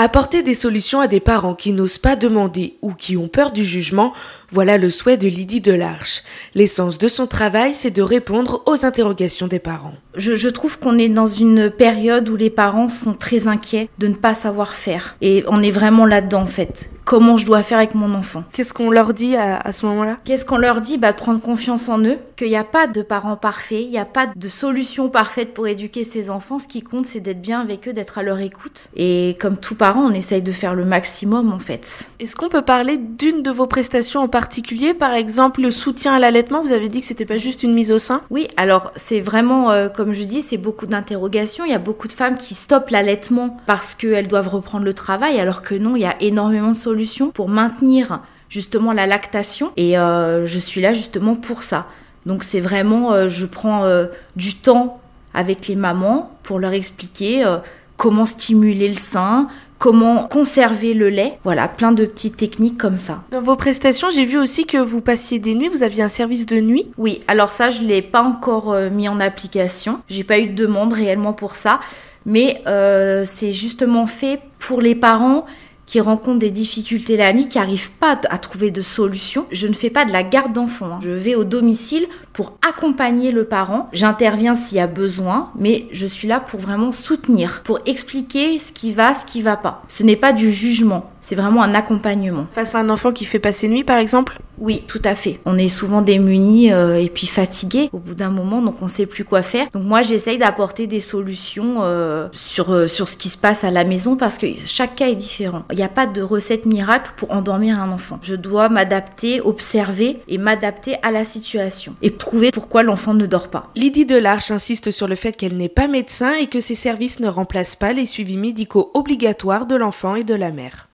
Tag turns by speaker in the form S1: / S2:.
S1: Apporter des solutions à des parents qui n'osent pas demander ou qui ont peur du jugement, voilà le souhait de Lydie Delarche. L'essence de son travail, c'est de répondre aux interrogations des parents.
S2: Je trouve qu'on est dans une période où les parents sont très inquiets de ne pas savoir faire. Et on est vraiment là-dedans en fait. Comment je dois faire avec mon enfant?
S1: Qu'est-ce qu'on leur dit à ce moment-là?
S2: Qu'est-ce qu'on leur dit? De prendre confiance en eux, qu'il n'y a pas de parents parfaits, il n'y a pas de solution parfaite pour éduquer ses enfants. Ce qui compte, c'est d'être bien avec eux, d'être à leur écoute. Et comme tout parent, on essaye de faire le maximum en fait.
S1: Est-ce qu'on peut parler d'une de vos prestations en particulier? Par exemple, le soutien à l'allaitement, vous avez dit que c'était pas juste une mise au sein?
S2: Oui, alors c'est vraiment, comme je dis, c'est beaucoup d'interrogations. Il y a beaucoup de femmes qui stoppent l'allaitement parce qu'elles doivent reprendre le travail, alors que non, il y a énormément de solutions pour maintenir justement la lactation. Et je suis là justement pour ça. Donc c'est vraiment, je prends du temps avec les mamans pour leur expliquer comment stimuler le sein, comment conserver le lait. Voilà, plein de petites techniques comme ça.
S1: Dans vos prestations, j'ai vu aussi que vous passiez des nuits, vous aviez un service de nuit.
S2: Oui, alors ça, je ne l'ai pas encore mis en application. J'ai pas eu de demande réellement pour ça. Mais c'est justement fait pour les parents qui rencontrent des difficultés la nuit, qui n'arrivent pas à trouver de solution. Je ne fais pas de la garde d'enfants. Je vais au domicile pour accompagner le parent. J'interviens s'il y a besoin, mais je suis là pour vraiment soutenir, pour expliquer ce qui va pas. Ce n'est pas du jugement, c'est vraiment un accompagnement.
S1: Face à un enfant qui fait passer nuit, par exemple?
S2: Oui, tout à fait. On est souvent démunis et puis fatigués au bout d'un moment, donc on ne sait plus quoi faire. Donc moi, j'essaye d'apporter des solutions sur ce qui se passe à la maison parce que chaque cas est différent. Il n'y a pas de recette miracle pour endormir un enfant. Je dois m'adapter, observer et m'adapter à la situation et trouver pourquoi l'enfant ne dort pas.
S1: Lydie Delarche insiste sur le fait qu'elle n'est pas médecin et que ses services ne remplacent pas les suivis médicaux obligatoires de l'enfant et de la mère.